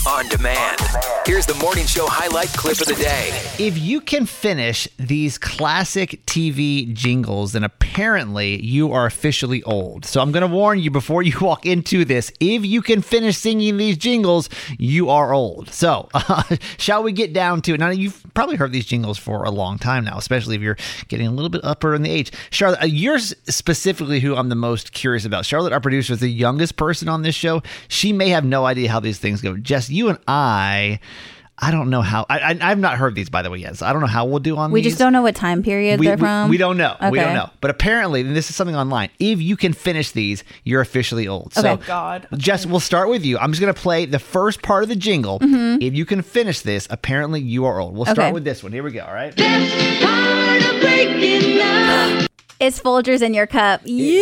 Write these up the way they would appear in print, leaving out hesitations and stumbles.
on demand. Here's the morning show highlight clip of the day. If you can finish these classic TV jingles, then apparently you are officially old. So I'm going to warn you before you walk into this, if you can finish singing these jingles, you are old. So shall we get down to it? Now, you've probably heard these jingles for a long time now, especially if you're getting a little bit upper in the age. Charlotte, you're specifically who I'm the most curious about. Charlotte, our producer, is the youngest person on this show. She may have no idea how these things go. Jess, you and I don't know how. I've not heard these, by the way, yet. So I don't know how we'll do on these. We just don't know what time period they're from. We don't know. Okay. We don't know. But apparently, and this is something online, if you can finish these, you're officially old. Okay. So, Oh, God. Jess, we'll start with you. I'm just going to play the first part of the jingle. Mm-hmm. If you can finish this, apparently you are old. We'll start with this one. Here we go, all right? It's Folgers in your cup.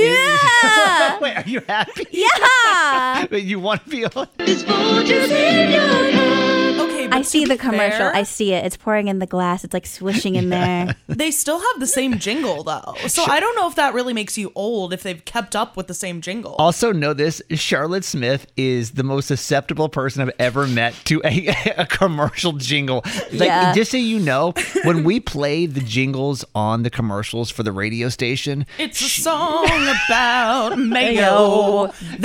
Yeah. Wait, are you happy? Yeah. Wait, you want to be old? It's Folgers in your cup. Okay, but I see the commercial. fair, I see it. It's pouring in the glass. It's like swishing in there. they still have the same jingle, though. So I don't know if that really makes you old if they've kept up with the same jingle. Also, know this, Charlotte Smith is the most susceptible person I've ever met to a commercial jingle. Like, Yeah. just so you know, when we play the jingles on the commercials for the radio station, It's a song about mayo.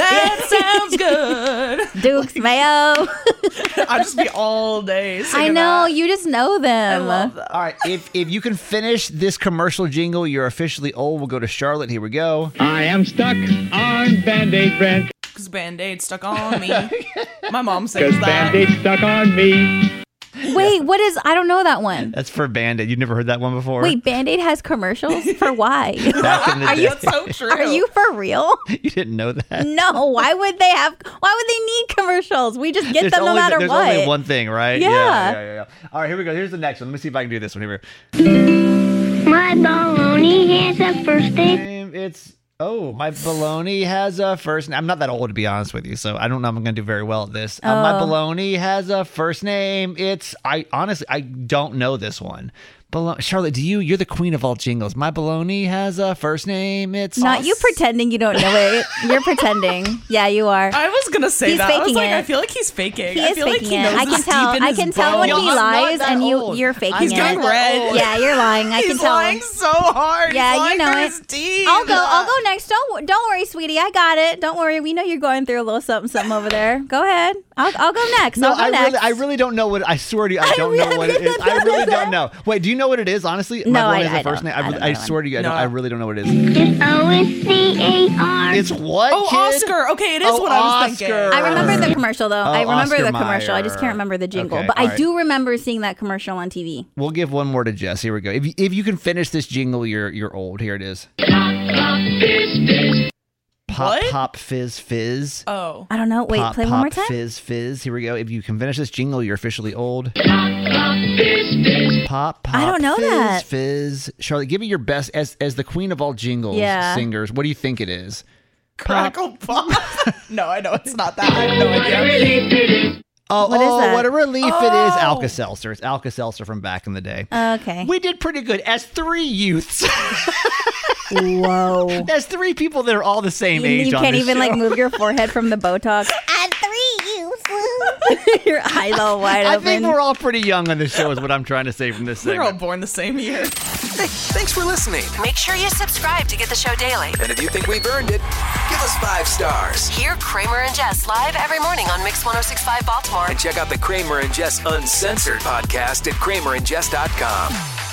That sounds good. Duke's Mayo. I'll just be all day singing I know. that. You just know them. I love that. all right, if you can finish this commercial jingle, you're officially old. We'll go to Charlotte. Here we go. I am stuck on Band-Aid bread, Because Band-Aid stuck on me. My mom says because that. Band-Aid stuck on me. Wait, what is? I don't know that one. That's for Band-Aid. You've never heard that one before? Wait, Band-Aid has commercials? For why? Back in the day. That's so true. Are you for real? You didn't know that? No. Why would they need commercials? We just get them no matter there's what. only one thing, right? Yeah. All right, here we go. Here's the next one. Let me see if I can do this one. Here we go. My baloney has a first name. My baloney has a first name. I'm not that old, to be honest with you, so I don't know if I'm going to do very well at this. My baloney has a first name. I honestly don't know this one. Charlotte, you're the queen of all jingles. My baloney has a first name. It's Not you pretending you don't know it. You're pretending. Yeah, you are. I was going to say He's that. I was faking like, it. I feel like he's faking. He I is feel like faking he it. knows I can this tell. deep in I his can tell when bones. he I'm not lies, that and old. you're faking He's it. going red. Yeah, you're lying. I can He's tell. lying so hard. Yeah, He's you lying know through it. his teeth. I'll go next. Don't worry, sweetie. I got it. Don't worry. We know you're going through a little something over there. Go ahead. I'll go next. No, I'll go next. I really don't know what. I swear to you, I don't know what it is. I really don't know. Wait, do you know what it is? Honestly, No, my baloney I has a first don't. name. I don't know I that swear to you, No. I really don't know what it is. It's O-S-C-A-R. It's what? Oh, kid? Oscar. Okay, it is what I was thinking. Oscar. I remember the commercial though. I remember Oscar the commercial. I just Mayer. can't remember the jingle. Okay, but all I right. do remember seeing that commercial on TV. We'll give one more to Jess. Here we go. If you can finish this jingle, you're old. Here it is. Pop, What? pop, fizz, fizz. Oh. I don't know. Wait, Pop, play pop, one more time. Fizz, fizz. Here we go. If you can finish this jingle, you're officially old. Pop, pop, I don't know fizz, that. fizz. Charlotte, give me your best as the queen of all jingles singers. What do you think it is? Crackle Pop. No, I know it's not that. I have no idea. Oh, What is that? what a relief it is. Alka-Seltzer. It's Alka-Seltzer from back in the day. Okay. We did pretty good as three youths. Whoa. As three people that are all the same age You on can't this even show. like move your forehead from the Botox. And 3 youths. Your eyes all wide I open. think we're all pretty young on this show is what I'm trying to say from this We're all segment. born the same year. Hey, thanks for listening. Make sure you subscribe to get the show daily. And if you think we've earned it, give us 5 stars. Hear Kramer and Jess live every morning on Mix 106.5 Baltimore. And check out the Kramer and Jess Uncensored podcast at kramerandjess.com.